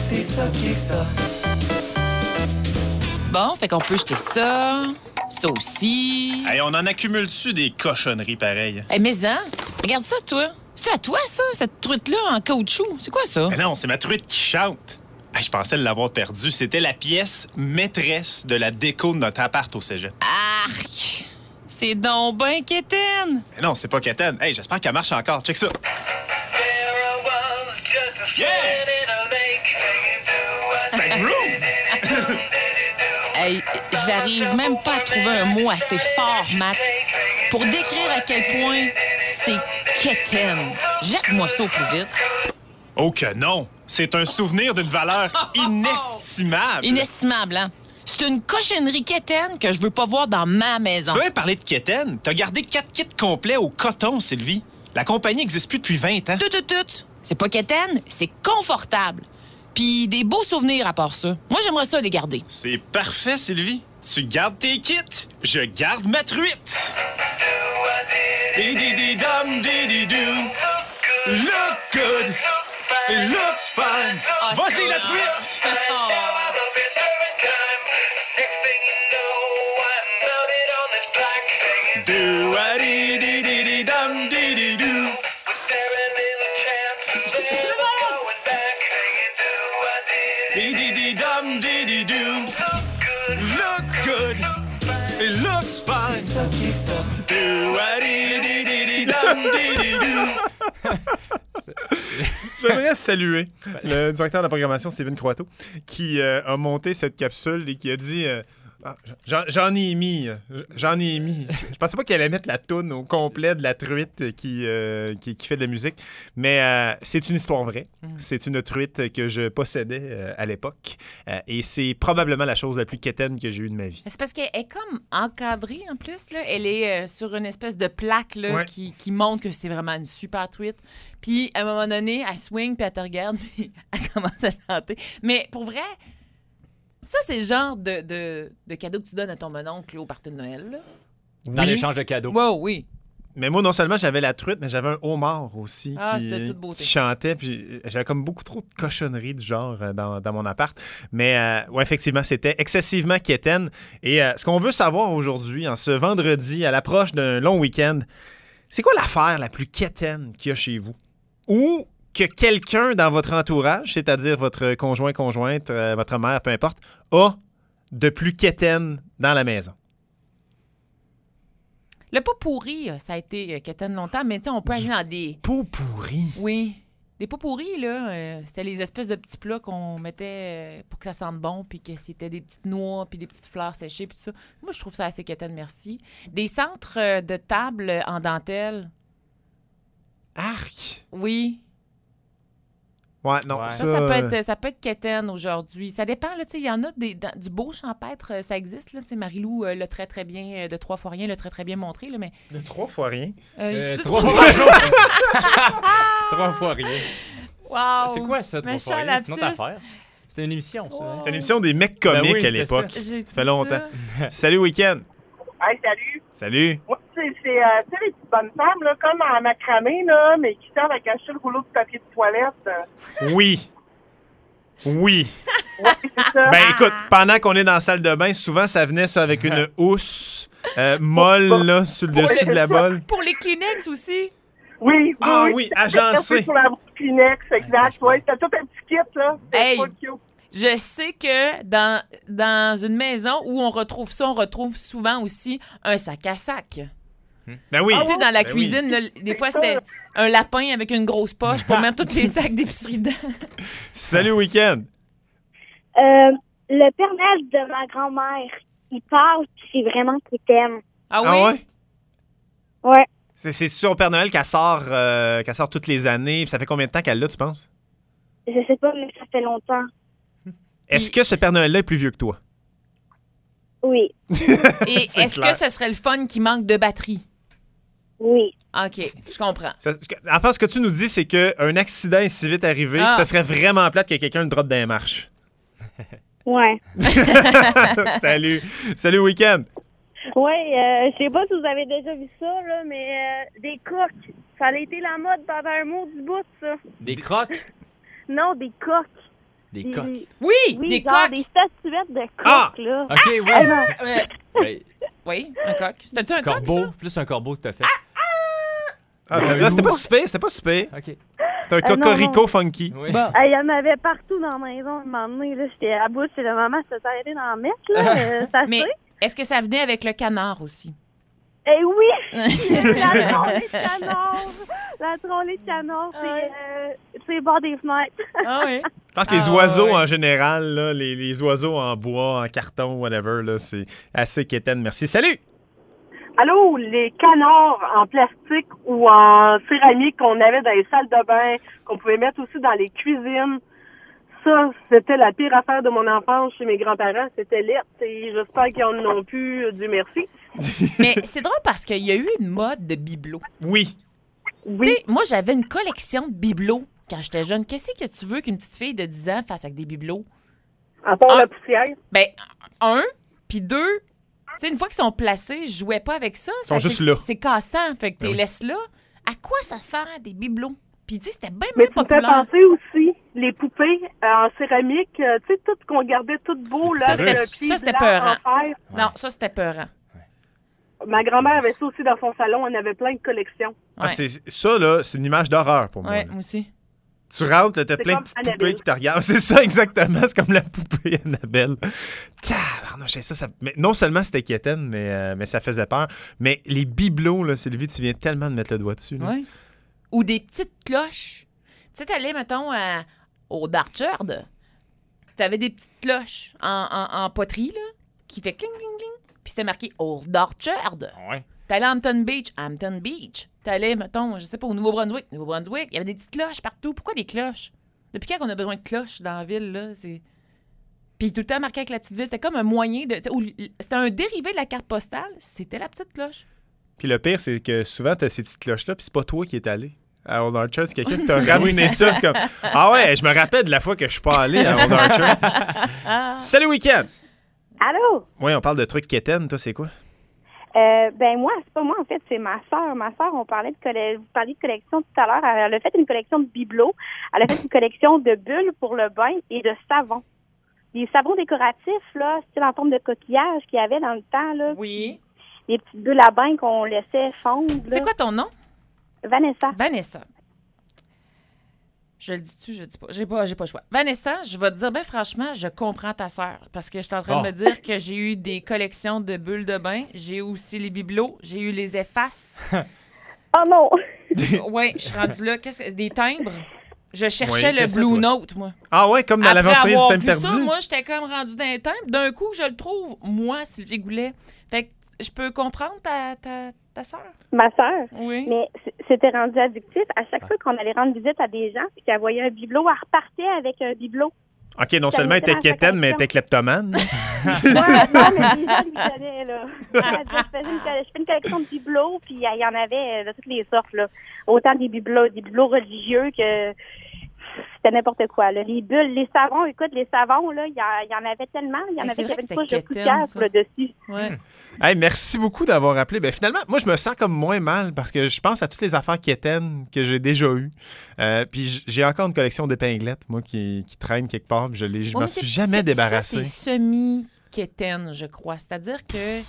c'est ça qui est ça. Bon, fait qu'on peut jeter ça, ça aussi. Hey, on en accumule-tu des cochonneries pareilles? Hey, mais hein, regarde ça, toi. C'est à toi, ça, cette truite-là en caoutchouc? C'est quoi ça? Mais non, c'est ma truite qui chante. Hey, je pensais l'avoir perdue. C'était la pièce maîtresse de la déco de notre appart au cégep. Arc! C'est donc ben quétaine! Mais non, c'est pas quétaine. Hey, j'espère qu'elle marche encore. Check ça. Yeah! Ça groove! Hey, j'arrive même pas à trouver un mot assez fort, Matt, pour décrire à quel point c'est quétaine. Jette-moi ça au plus vite. Oh que non! C'est un souvenir d'une valeur inestimable. Inestimable, hein? C'est une cochonnerie quétaine que je veux pas voir dans ma maison. Tu peux même parler de quétaine? T'as gardé 4 kits complets au coton, Sylvie. La compagnie n'existe plus depuis 20 ans. Tout. C'est pas quétaine, c'est confortable. Puis des beaux souvenirs à part ça. Moi, j'aimerais ça les garder. C'est parfait, Sylvie. Tu gardes tes kits, je garde ma truite. Di-di-di-dum, di-di-doo. Look good, it looks fine. Vas-y, la truite! Do-a-di-di-di-di-dum, di-di-doo. Di-di-di-dum, di-di-doo. Look good, it looks fine. C'est ça qui est ça. Do-a-di-di-di-di-dum, di-di-doo. J'aimerais saluer le directeur de la programmation, Steven Croato, qui a monté cette capsule et qui a dit j'en ai mis. Je pensais pas qu'elle allait mettre la toune au complet de la truite qui fait de la musique, mais c'est une histoire vraie. C'est une truite que je possédais à l'époque et c'est probablement la chose la plus quétaine que j'ai eue de ma vie. C'est parce qu'elle est comme encadrée en plus. Là. Elle est sur une espèce de plaque là, Ouais. qui montre que c'est vraiment une super truite. Puis à un moment donné, elle swing puis elle te regarde puis elle commence à chanter. Mais pour vrai, ça c'est le genre de cadeau que tu donnes à ton mononcle au party de Noël. Là. Dans l'échange de cadeaux. Wow, oui. Mais moi, non seulement j'avais la truite, mais j'avais un homard aussi c'était toute beauté. qui chantait. Puis j'avais comme beaucoup trop de cochonneries du genre dans mon appart. Mais ouais, effectivement, c'était excessivement quétaine. Et ce qu'on veut savoir aujourd'hui, en ce vendredi, à l'approche d'un long week-end, c'est quoi l'affaire la plus quétaine qu'il y a chez vous? Ou que quelqu'un dans votre entourage, c'est-à-dire votre conjoint, conjointe, votre mère, peu importe, a de plus quétaine dans la maison? Le pot pourri, ça a été quétaine longtemps, mais tu sais, on peut aller dans des... Pot pourri? Oui. Des pots pourris, là, c'était les espèces de petits plats qu'on mettait pour que ça sente bon, puis que c'était des petites noix, puis des petites fleurs séchées, puis tout ça. Moi, je trouve ça assez quétaine, merci. Des centres de table en dentelle. Arc! Oui. Ouais, non, Ouais. Ça peut être quétaine aujourd'hui. Ça dépend, là, tu sais, il y en a du beau champêtre, ça existe, là, tu sais, Marie-Lou l'a très, très bien, de 3 fois rien, l'a très, très bien montré, là, mais... De 3 fois rien. j'ai dit 3 trois fois Trois fois rien. Wow! C'est quoi ça, 3 Méchant fois rien? C'est une autre lapsus. affaire. C'était une émission, ça. hein? C'est une émission des mecs comiques Ben oui, à c'était l'époque. ça. J'ai Ça fait longtemps. Salut, Week-end. Hey, salut. Salut. Moi, c'est tu sais, les petites bonnes femmes, là, comme en macramé, là, mais qui servent à cacher le rouleau de papier de toilette. Oui. Oui. Ouais, c'est ça. Ben écoute, pendant qu'on est dans la salle de bain, souvent ça venait ça avec une housse molle là, sur le dessus de la bolle. Pour les Kleenex aussi. Oui, Ah oui, agencé. Pour la Kleenex, exact. Oui, t'as tout un petit kit, là. C'est Hey. pas cute. Je sais que dans une maison où on retrouve ça, on retrouve souvent aussi un sac à sac. Ben oui. Tu sais, dans la Ben cuisine, là, des fois, c'était un lapin avec une grosse poche pour mettre tous les sacs d'épicerie dedans. Salut, Week-end. Le Père Noël de ma grand-mère, il parle, puis c'est vraiment qu'il t'aime. Ah oui? Ah ouais? Ouais. C'est sur Père Noël qu'elle sort toutes les années. Puis ça fait combien de temps qu'elle l'a, tu penses? Je sais pas, mais ça fait longtemps. Est-ce que ce Père Noël-là est plus vieux que toi? Oui. Et C'est est-ce clair. que ce serait le fun qui manque de batterie? Oui. OK, je comprends. En fait, ce que tu nous dis, c'est qu'un accident est si vite arrivé Ah. que ce serait vraiment plate que quelqu'un le droppe dans les marches. Ouais. Salut. Salut, Week-end. Ouais, je sais pas si vous avez déjà vu ça, là, mais des coques. Ça a été la mode pendant un mot du bout, ça. Des crocs? Non, des coques. Des coques. Oui, Oui, des genre coques. des statuettes de coq, Ah! là. OK, oui. Ouais. Ben, Oui, un coq. C'était-tu un coq, corbeau, ça? plus un corbeau que t'as fait. C'était pas si pire, c'était pas si pire. OK. C'était un non, cocorico funky. Oui. Bon. Il y en avait partout dans la maison. À un moment donné, là, j'étais à bout. C'est le moment, ça s'est arrêté d'en mettre, là. Ça Mais se fait. est-ce que ça venait avec le canard aussi? Eh oui! La trolley de canard! La trolley de canard, c'est le bord des fenêtres. Ah oui. Je pense que les Ah, oiseaux, ouais. en général, là, les oiseaux en bois, en carton, whatever, là, c'est assez quétaine. Merci. Salut! Allô, les canards en plastique ou en céramique qu'on avait dans les salles de bain, qu'on pouvait mettre aussi dans les cuisines, ça, c'était la pire affaire de mon enfance chez mes grands-parents. C'était laid et j'espère qu'ils en ont pu, Dieu merci. Mais c'est drôle parce qu'il y a eu une mode de bibelots. Oui. Tu Oui, sais, moi, j'avais une collection de bibelots quand j'étais jeune. Qu'est-ce que tu veux qu'une petite fille de 10 ans fasse avec des bibelots? à part Ah. la poussière. Ben, un, puis deux, tu sais, une fois qu'ils sont placés, je jouais pas avec ça. sont juste là. C'est cassant, fait que tu Ben les oui. laisses là. À quoi ça sert, des bibelots? Puis tu sais, c'était bien Mais moins tu me fais populaire. penser aussi, les poupées en céramique, tu sais, tout qu'on gardait tout beau, là, Ça, avec c'était- le pied ça, c'était blanc peurant. en fer. Non, ça, c'était peurant. Ma grand-mère avait ça aussi dans son salon, elle avait plein de collections. Ah, Ouais. ça, là, c'est une image d'horreur pour moi. Ouais, là. moi aussi. Tu rentres, là, t'as C'est plein de comme petites poupées Annabelle. qui te regardent. C'est ça, exactement. C'est comme la poupée Annabelle. Tabarnouche, ça... Mais non seulement c'était quétaine, mais ça faisait peur. Mais les bibelots, là, Sylvie, tu viens tellement de mettre le doigt dessus. là. Ouais. Ou des petites cloches. Tu sais, t'allais, mettons, au Darchard, t'avais des petites cloches en poterie, là, qui fait cling, cling, cling. Puis c'était marqué au Darchard. Ouais. T'allais à Hampton Beach. T'allais, mettons, je sais pas, au Nouveau-Brunswick. Il y avait des petites cloches partout. Pourquoi des cloches? Depuis quand on a besoin de cloches dans la ville, là? Puis tout le temps marqué avec la petite ville. C'était comme un moyen de... C'était un dérivé de la carte postale. C'était la petite cloche. Puis le pire, c'est que souvent, t'as ces petites cloches-là, puis c'est pas toi qui es allé. À Old Orchard, c'est quelqu'un qui t'a ramené ça. C'est comme, ah ouais, je me rappelle de la fois que je suis pas allé à Old Orchard. Salut, week-end! Allô? Oui, on parle de trucs quétaines. Toi, c'est quoi? Ben moi, c'est pas moi, en fait, c'est ma sœur. Ma sœur, vous parliez de collection tout à l'heure. Elle a fait une collection de bibelots. Elle a fait une collection de bulles pour le bain et de savons. Des savons décoratifs, là, style en forme de coquillage qu'il y avait dans le temps, là. Oui. Des petites bulles à bain qu'on laissait fondre, là. C'est quoi ton nom? Vanessa. Vanessa. Je le dis-tu, je le dis pas. J'ai pas le choix. Vanessa, je vais te dire, ben franchement, je comprends ta sœur. Parce que je suis en train de me dire que j'ai eu des collections de bulles de bain. J'ai eu aussi les bibelots. J'ai eu les effaces. Oh non! Oui, je suis rendue là. Qu'est-ce que des timbres? Je cherchais Oui, le c'est ça, Blue toi. Note, moi. Ah ouais, comme dans Après l'aventurier du avoir thème vu perdu. ça, moi, j'étais comme rendue dans un timbre. D'un coup, je le trouve, moi, Sylvie Goulet. Fait que je peux comprendre ta sœur. Ma sœur. Oui. Mais c'était rendu addictif. À chaque fois qu'on allait rendre visite à des gens et qu'elle voyait un bibelot, elle repartait avec un bibelot. OK, non seulement elle était quétaine, mais elle était kleptomane. Ouais, non, mais les gens lui donnaient, là. Elle disait, je fais une collection de bibelots, puis il y en avait de toutes les sortes, là. Autant des bibelots religieux que c'était n'importe quoi, là. Les bulles, les savons, écoute, les savons, là, il y en avait tellement. Il y en Mais avait c'est qui vrai avaient que une couche de c'était poussière quétaine, sur le dessus. Ouais. Hey, merci beaucoup d'avoir appelé. Ben, finalement, moi, je me sens comme moins mal parce que je pense à toutes les affaires quétaines que j'ai déjà eues. Puis j'ai encore une collection d'épinglettes, moi, qui traîne quelque part. Puis je Ouais, m'en mais suis c'est- jamais ça, débarrassé. c'est semi-quétaine, je crois. C'est-à-dire que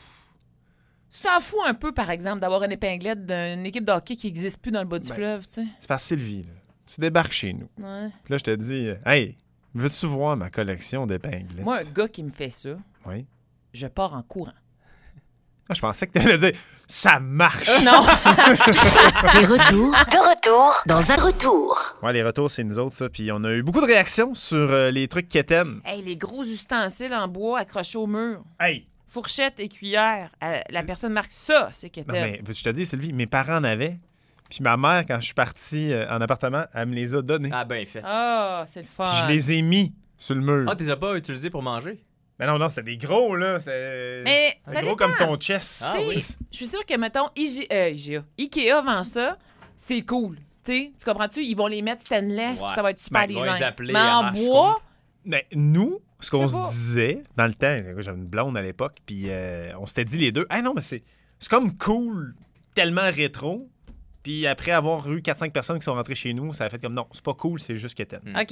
tu t'en fous un peu, par exemple, d'avoir une épinglette d'une équipe de hockey qui n'existe plus dans le bas du Ben, fleuve, tu sais. C'est par Sylvie, là. Tu débarques chez nous. Ouais. Puis là, je te dis, hey, veux-tu voir ma collection d'épinglettes? Moi, un gars qui me fait ça, Oui. je pars en courant. Ah, je pensais que tu allais dire, ça marche. Non! Les retours, de retour dans un retour. Ouais, les retours, c'est nous autres, ça. Puis on a eu beaucoup de réactions sur les trucs quétaines. Hey, les gros ustensiles en bois accrochés au mur. Hey! Fourchette et cuillère. La personne marque ça, c'est Non, quétaine. mais je te dis, Sylvie, mes parents en avaient. Puis ma mère, quand je suis parti en appartement, elle me les a donnés. Ah, ben fait. Ah, c'est le fun. Puis je les ai mis sur le mur. Ah, tu les as pas utilisés pour manger? Mais non, c'était des gros, là. C'est Mais ça gros dépend. comme ton chest. Ah, Tu sais, oui. je suis sûre que, mettons, Ikea vend ça, c'est cool. Tu comprends-tu? Ils vont les mettre stainless, Ouais. puis ça va être super Ben, ils vont design. les appeler Mais en arrache bois, Mais nous, ce qu'on Je sais pas. se disait dans le temps, j'avais une blonde à l'époque, puis on s'était dit les deux, ah non, mais c'est comme cool, tellement rétro. Puis après avoir eu 4-5 personnes qui sont rentrées chez nous, ça a fait comme non, c'est pas cool, c'est juste quétaine. OK.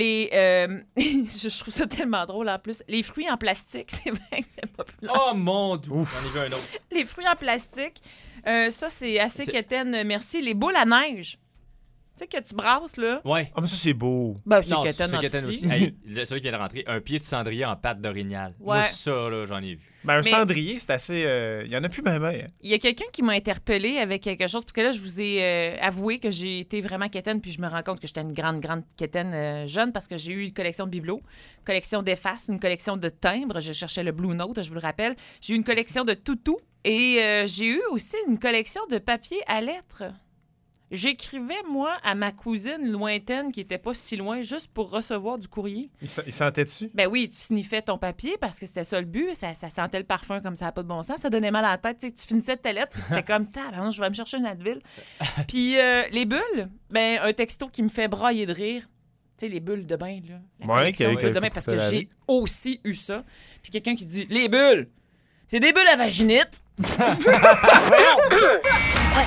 Je trouve ça tellement drôle en plus. Les fruits en plastique, c'est vrai que c'est populaire. Oh mon Dieu! J'en ai vu un autre. Les fruits en plastique, ça, c'est assez quétaine. Merci. Les boules à neige. Tu sais que tu brasses, là. Ouais. Ah, mais ça, c'est beau. Ben, c'est Non, quétaine c'est en quétaine titi. aussi. Hey, celui qui vient de rentrer, un pied de cendrier en pâte d'orignal. Ouais. Moi, ça, là, j'en ai vu. Ben, un Mais- cendrier, c'est assez... Il y en a plus même. Hein. Il y a quelqu'un qui m'a interpellée avec quelque chose, parce que là, je vous ai avoué que j'ai été vraiment quétaine, puis je me rends compte que j'étais une grande quétaine jeune, parce que j'ai eu une collection de bibelots, une collection d'effaces, une collection de timbres. Je cherchais le Blue Note, je vous le rappelle. J'ai eu une collection de toutous, et j'ai eu aussi une collection de papier à lettres. J'écrivais, moi, à ma cousine lointaine qui était pas si loin, juste pour recevoir du courrier. Il sentait dessus? Ben oui, tu sniffais ton papier parce que c'était ça le but. Ça sentait le parfum comme ça n'a pas de bon sens. Ça donnait mal à la tête. Tu sais, tu finissais ta lettre, puis t'étais comme, je vais me chercher une Advil. Puis les bulles, ben un texto qui me fait brailler de rire. Tu sais, les bulles de bain, là. La Ouais, collection de bulles de bain, parce que j'ai aussi eu ça. Puis quelqu'un qui dit, les bulles, c'est des bulles à vaginite.